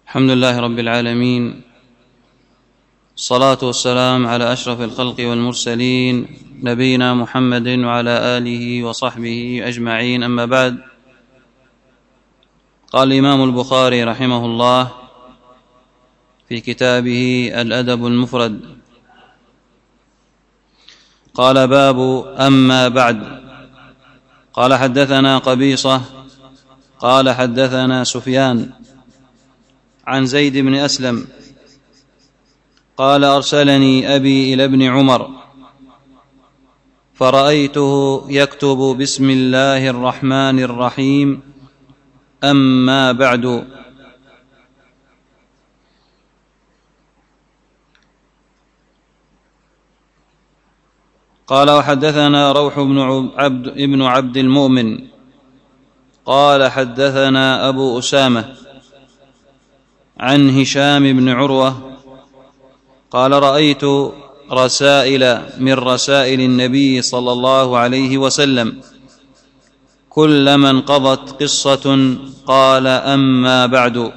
الحمد لله رب العالمين، الصلاة والسلام على أشرف الخلق والمرسلين نبينا محمد وعلى آله وصحبه أجمعين. أما بعد، قال الإمام البخاري رحمه الله في كتابه الأدب المفرد: قال: باب أما بعد. قال: حدثنا قبيصة قال: حدثنا سفيان عن زيد بن أسلم قال: أرسلني أبي إلى ابن عمر فرأيته يكتب بسم الله الرحمن الرحيم أما بعد. قال: وحدثنا روح بن عبد المؤمن قال: حدثنا أبو أسامة عن هشام بن عروة قال: رأيت رسائل من رسائل النبي صلى الله عليه وسلم، كلما انقضت قصة قال: أما بعد.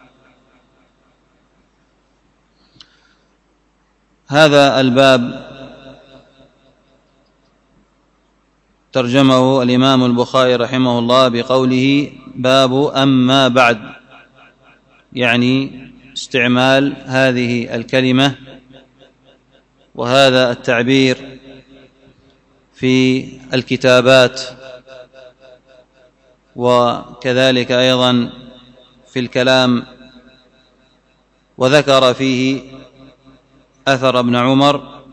هذا الباب ترجمه الإمام البخاري رحمه الله بقوله: باب أما بعد، يعني استعمال هذه الكلمة وهذا التعبير في الكتابات، وكذلك أيضا في الكلام. وذكر فيه أثر ابن عمر،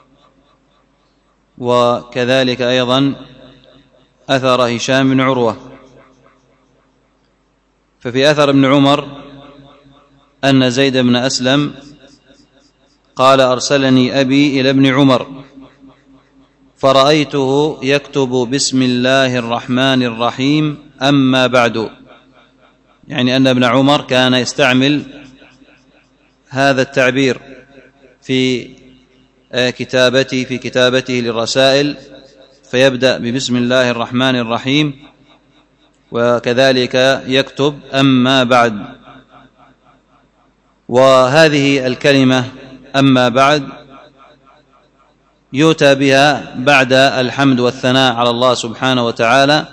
وكذلك أيضا أثر هشام بن عروة. ففي أثر ابن عمر أن زيد بن أسلم قال: أرسلني أبي إلى ابن عمر فرأيته يكتب بسم الله الرحمن الرحيم أما بعد، يعني أن ابن عمر كان يستعمل هذا التعبير في كتابته للرسائل، فيبدأ ببسم الله الرحمن الرحيم، وكذلك يكتب أما بعد. وهذه الكلمة أما بعد يؤتى بها بعد الحمد والثناء على الله سبحانه وتعالى،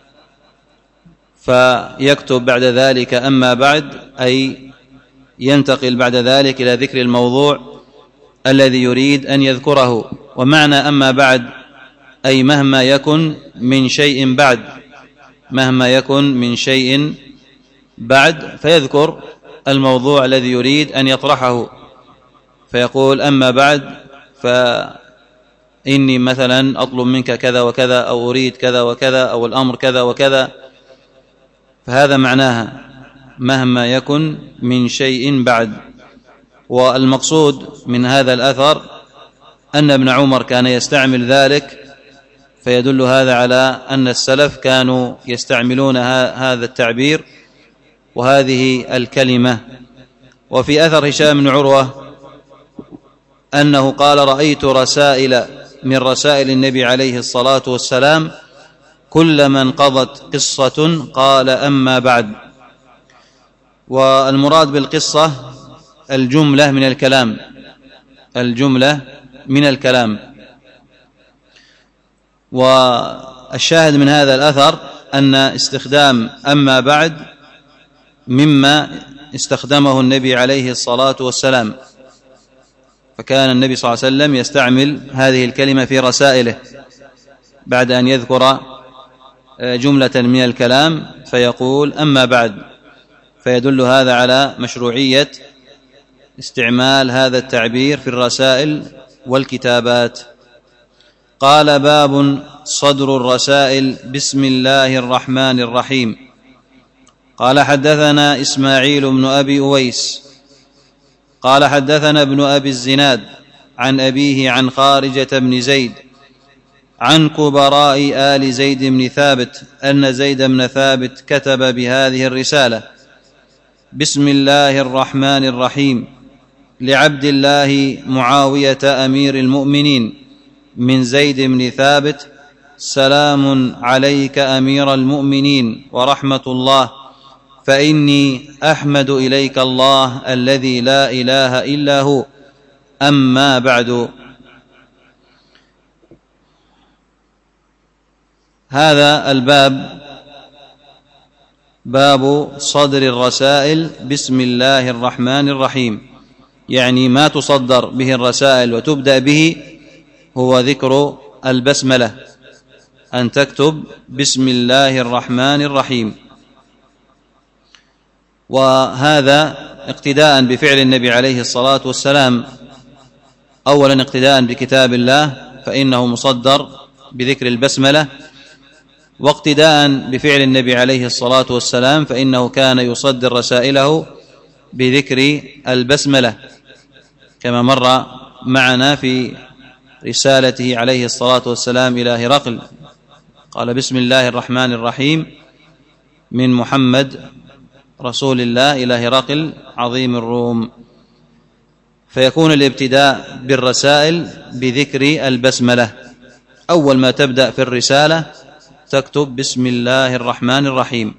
فيكتب بعد ذلك أما بعد، أي ينتقل بعد ذلك إلى ذكر الموضوع الذي يريد أن يذكره. ومعنى أما بعد أي مهما يكن من شيء بعد، مهما يكن من شيء بعد، فيذكر الموضوع الذي يريد أن يطرحه، فيقول: أما بعد فإني مثلا أطلب منك كذا وكذا، أو أريد كذا وكذا، أو الأمر كذا وكذا. فهذا معناها مهما يكن من شيء بعد. والمقصود من هذا الأثر أن ابن عمر كان يستعمل ذلك، فيدل هذا على أن السلف كانوا يستعملون هذا التعبير وهذه الكلمة. وفي أثر هشام بن عروة أنه قال: رأيت رسائل من رسائل النبي عليه الصلاة والسلام، كلما انقضت قصة قال: أما بعد. والمراد بالقصة الجملة من الكلام، الجملة من الكلام. والشاهد من هذا الأثر أن استخدام أما بعد مما استخدمه النبي عليه الصلاة والسلام، فكان النبي صلى الله عليه وسلم يستعمل هذه الكلمة في رسائله بعد أن يذكر جملة من الكلام فيقول: أما بعد. فيدل هذا على مشروعية استعمال هذا التعبير في الرسائل والكتابات. قال: باب صدر الرسائل بسم الله الرحمن الرحيم. قال: حدثنا إسماعيل بن أبي أويس قال: حدثنا ابن أبي الزناد عن أبيه عن خارجة بن زيد عن كبراء آل زيد بن ثابت أن زيد بن ثابت كتب بهذه الرسالة: بسم الله الرحمن الرحيم لعبد الله معاوية أمير المؤمنين من زيد بن ثابت: سلام عليك أمير المؤمنين ورحمة الله، فإني أحمد إليك الله الذي لا إله إلا هو. أما بعد. هذا الباب باب صدر الرسائل بسم الله الرحمن الرحيم، يعني ما تصدر به الرسائل وتبدأ به هو ذكر البسملة، أن تكتب بسم الله الرحمن الرحيم. وهذا اقتداء بفعل النبي عليه الصلاة والسلام، أولا اقتداء بكتاب الله فإنه مصدر بذكر البسملة، واقتداء بفعل النبي عليه الصلاة والسلام فإنه كان يصدر رسائله بذكر البسملة، كما مر معنا في رسالته عليه الصلاة والسلام إلى هرقل، قال بسم الله الرحمن الرحيم من محمد رسول الله إلى هرقل عظيم الروم. فيكون الابتداء بالرسائل بذكر البسملة، أول ما تبدأ في الرسالة تكتب بسم الله الرحمن الرحيم.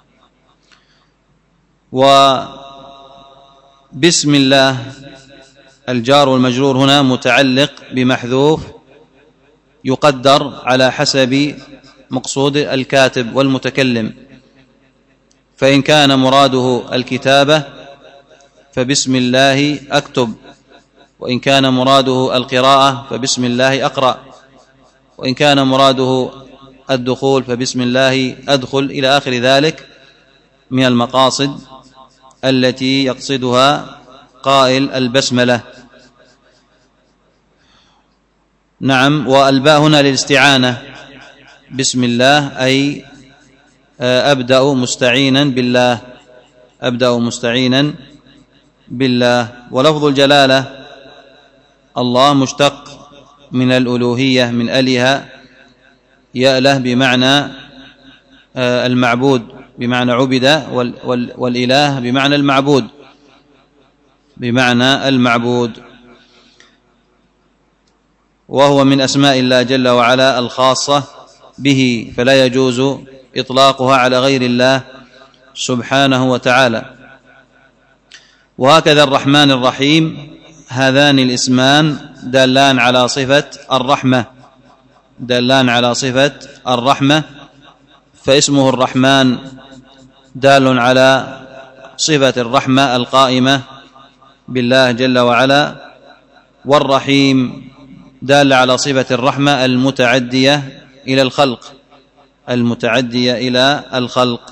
وبسم الله الجار والمجرور هنا متعلق بمحذوف يقدر على حسب مقصود الكاتب والمتكلم، فإن كان مراده الكتابة فبسم الله أكتب، وإن كان مراده القراءة فبسم الله أقرأ، وإن كان مراده الدخول فبسم الله أدخل، إلى آخر ذلك من المقاصد التي يقصدها قائل البسملة. نعم. والباء هنا للاستعانة، بسم الله أي أبدأ مستعينا بالله، أبدأ مستعينا بالله. ولفظ الجلالة الله مشتق من الألوهية، من أله يأله بمعنى المعبود، بمعنى عبد، والإله بمعنى المعبود، بمعنى المعبود. وهو من أسماء الله جل وعلا الخاصة به، فلا يجوز إطلاقها على غير الله سبحانه وتعالى. وهكذا الرحمن الرحيم، هذان الاسمان دالان على صفة الرحمة، دالان على صفة الرحمة، فاسمه الرحمن دال على صفة الرحمة القائمة بالله جل وعلا، والرحيم دال على صفة الرحمة المتعدية إلى الخلق، المتعدية إلى الخلق.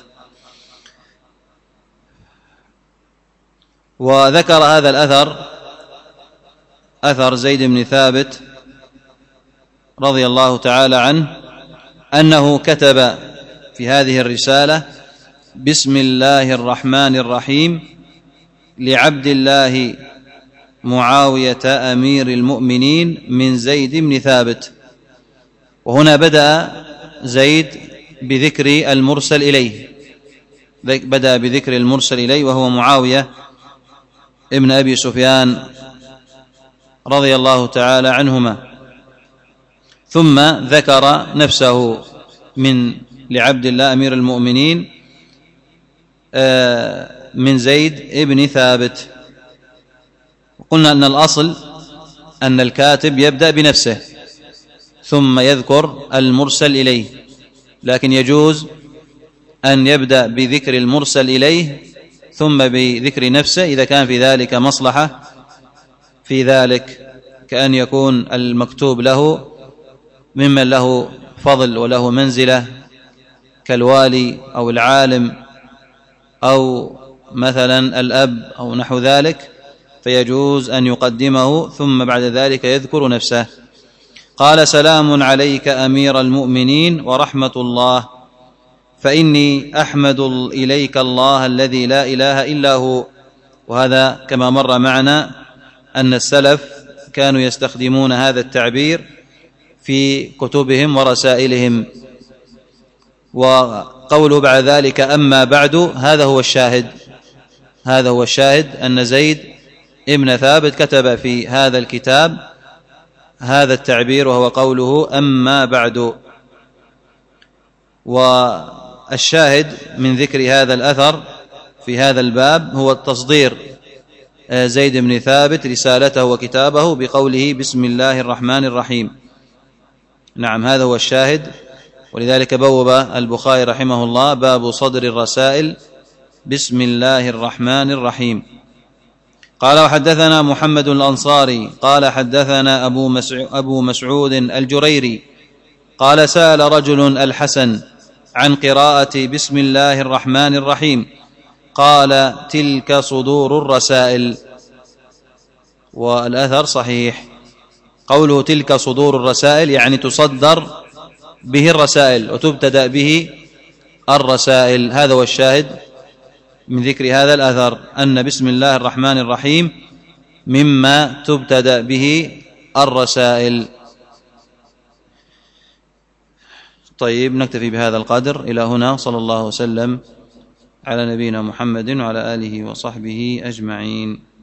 وذكر هذا الأثر، أثر زيد بن ثابت رضي الله تعالى عنه، أنه كتب في هذه الرسالة بسم الله الرحمن الرحيم لعبد الله معاوية أمير المؤمنين من زيد بن ثابت. وهنا بدأ زيد بذكر المرسل إليه، بدأ بذكر المرسل إليه وهو معاوية ابن أبي سفيان رضي الله تعالى عنهما، ثم ذكر نفسه من لعبد الله أمير المؤمنين من زيد ابن ثابت. قلنا أن الأصل أن الكاتب يبدأ بنفسه ثم يذكر المرسل إليه، لكن يجوز أن يبدأ بذكر المرسل إليه ثم بذكر نفسه إذا كان في ذلك مصلحة في ذلك، كأن يكون المكتوب له ممن له فضل وله منزلة كالوالي أو العالم أو مثلا الأب أو نحو ذلك، فيجوز أن يقدمه ثم بعد ذلك يذكر نفسه. قال سلام عليك أمير المؤمنين ورحمة الله، فإني أحمد إليك الله الذي لا إله إلا هو. وهذا كما مر معنا أن السلف كانوا يستخدمون هذا التعبير في كتبهم ورسائلهم. وقوله بعد ذلك أما بعد، هذا هو الشاهد، هذا هو الشاهد أن زيد ابن ثابت كتب في هذا الكتاب هذا التعبير، وهو قوله أما بعد. والشاهد من ذكر هذا الأثر في هذا الباب هو التصدير زيد بن ثابت رسالته وكتابه بقوله بسم الله الرحمن الرحيم. نعم، هذا هو الشاهد، ولذلك بوب البخاري رحمه الله باب صدر الرسائل بسم الله الرحمن الرحيم. قال وحدثنا محمد الأنصاري قال حدثنا أبو مسعود الجريري قال سأل رجل الحسن عن قراءة بسم الله الرحمن الرحيم قال تلك صدور الرسائل. والأثر صحيح. قوله تلك صدور الرسائل يعني تصدر به الرسائل وتبتدأ به الرسائل. هذا هو الشاهد من ذكر هذا الأثر، أن بسم الله الرحمن الرحيم مما تبتدأ به الرسائل. طيب، نكتفي بهذا القدر إلى هنا. صلى الله وسلم على نبينا محمد وعلى آله وصحبه أجمعين.